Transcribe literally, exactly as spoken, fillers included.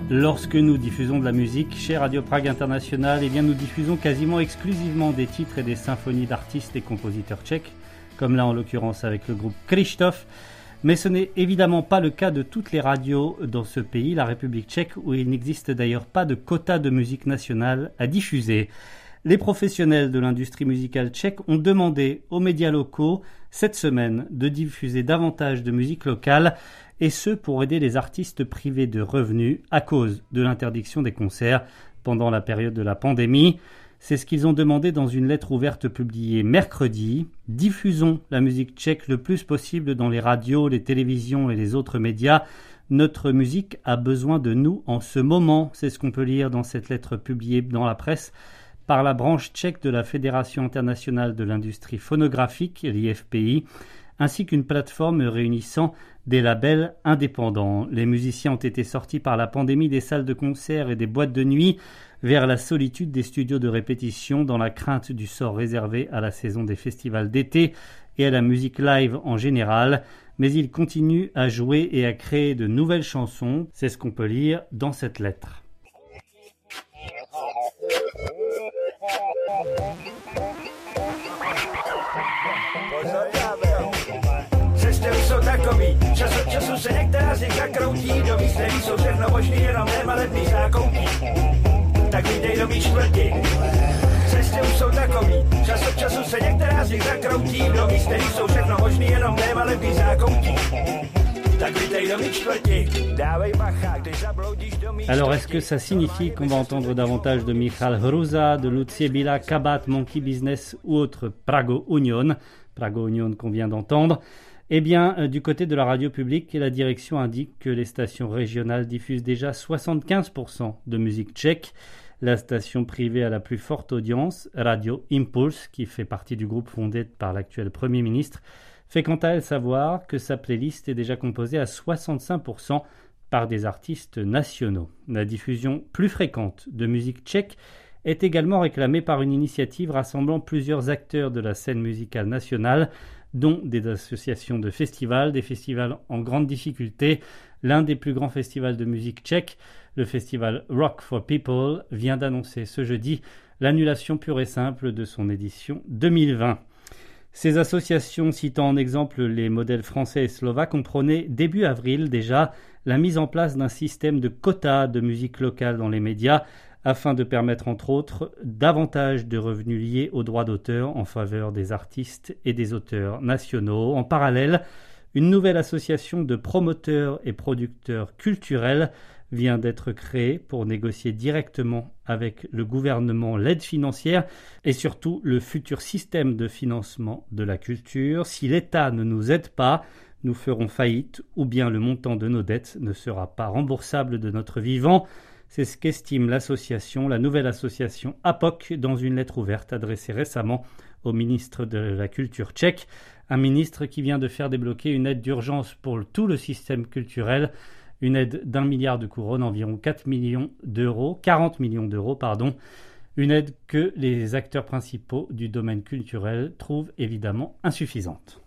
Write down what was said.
Lorsque nous diffusons de la musique chez Radio Prague International, eh bien nous diffusons quasiment exclusivement des titres et des symphonies d'artistes et compositeurs tchèques, comme là en l'occurrence avec le groupe Kryštof. Mais ce n'est évidemment pas le cas de toutes les radios dans ce pays, la République tchèque, où il n'existe d'ailleurs pas de quota de musique nationale à diffuser. Les professionnels de l'industrie musicale tchèque ont demandé aux médias locaux cette semaine de diffuser davantage de musique locale, et ce pour aider les artistes privés de revenus à cause de l'interdiction des concerts pendant la période de la pandémie. C'est ce qu'ils ont demandé dans une lettre ouverte publiée mercredi. Diffusons la musique tchèque le plus possible dans les radios, les télévisions et les autres médias. Notre musique a besoin de nous en ce moment. C'est ce qu'on peut lire dans cette lettre publiée dans la presse par la branche tchèque de la Fédération internationale de l'industrie phonographique, l'I F P I, ainsi qu'une plateforme réunissant des labels indépendants. Les musiciens ont été sortis par la pandémie des salles de concert et des boîtes de nuit vers la solitude des studios de répétition dans la crainte du sort réservé à la saison des festivals d'été et à la musique live en général. Mais ils continuent à jouer et à créer de nouvelles chansons. C'est ce qu'on peut lire dans cette lettre. Cesty už jsou takový, čas od času se některá z nich zakroutí, do míst, který jsou všechno možný, jenom nemalebný zákoutí. Tak vítej do mý čtvrti. Cesty už jsou takový, čas od času se některá z nich zakroutí, do míst, který jsou všechno možný, jenom nemalebný zákoutí. Alors, est-ce que ça signifie qu'on va entendre davantage de Michal Hruza, de Lucie Bila, Kabat, Monkey Business ou autre Prago Union, Prago Union qu'on vient d'entendre? Eh bien, euh, du côté de la radio publique, la direction indique que les stations régionales diffusent déjà soixante-quinze pour cent de musique tchèque. La station privée à la plus forte audience, Radio Impulse, qui fait partie du groupe fondé par l'actuel Premier ministre, fait quant à elle savoir que sa playlist est déjà composée à soixante-cinq pour cent par des artistes nationaux. La diffusion plus fréquente de musique tchèque est également réclamée par une initiative rassemblant plusieurs acteurs de la scène musicale nationale, dont des associations de festivals, des festivals en grande difficulté. L'un des plus grands festivals de musique tchèque, le festival Rock for People, vient d'annoncer ce jeudi l'annulation pure et simple de son édition deux mille vingt. Ces associations, citant en exemple les modèles français et slovaques, ont prôné début avril déjà la mise en place d'un système de quotas de musique locale dans les médias afin de permettre entre autres davantage de revenus liés aux droits d'auteur en faveur des artistes et des auteurs nationaux. En parallèle, une nouvelle association de promoteurs et producteurs culturels vient d'être créée pour négocier directement avec le gouvernement l'aide financière et surtout le futur système de financement de la culture. Si l'État ne nous aide pas, nous ferons faillite ou bien le montant de nos dettes ne sera pas remboursable de notre vivant. C'est ce qu'estime l'association, la nouvelle association A P O C, dans une lettre ouverte adressée récemment au ministre de la Culture tchèque, un ministre qui vient de faire débloquer une aide d'urgence pour tout le système culturel, une aide d'un milliard de couronnes, environ quatre millions d'euros, quarante millions d'euros, pardon, une aide que les acteurs principaux du domaine culturel trouvent évidemment insuffisante.